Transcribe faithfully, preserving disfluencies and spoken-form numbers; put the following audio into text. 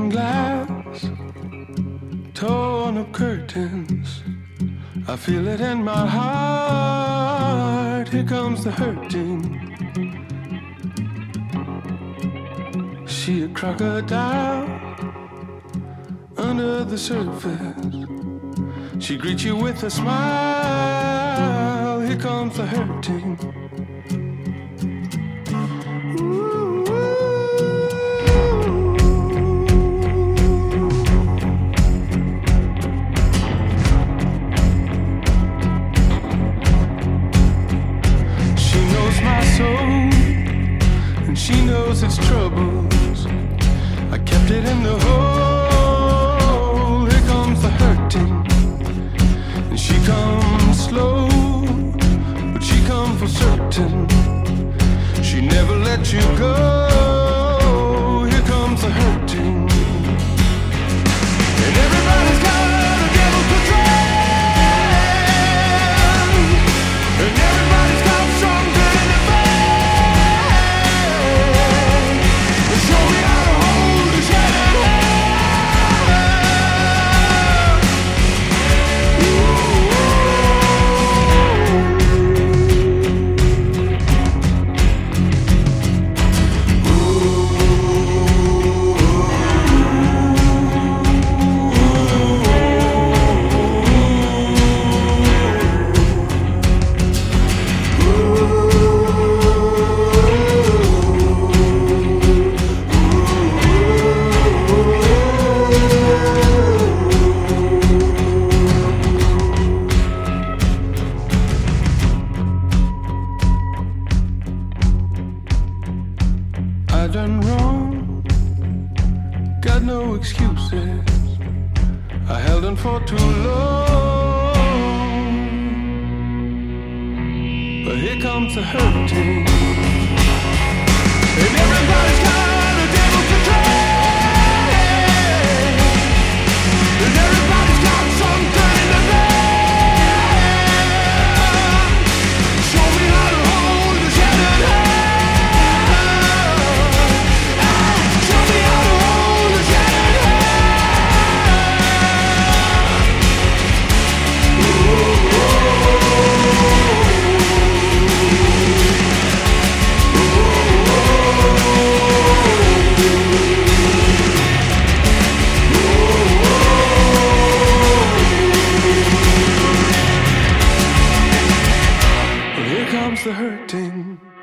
broken glass, torn up curtains. I feel it in my heart. Here comes the hurting. She a crocodile under the surface. She greets you with a smile. Here comes the hurting. She knows its troubles. I kept it in the hole. Here comes the hurting. And she comes slow, but she comes for certain. She never let you go. Here comes the hurting. And everybody's got a devil to train. And everybody's got something in the bag. Show me how to hold his head in I done wrong, got no excuses. I held on for too long, but here comes the hurting. And everybody's got a devil to train. And everybody's got something in the bag. Show me how to hold his head in high. Here comes the hurting.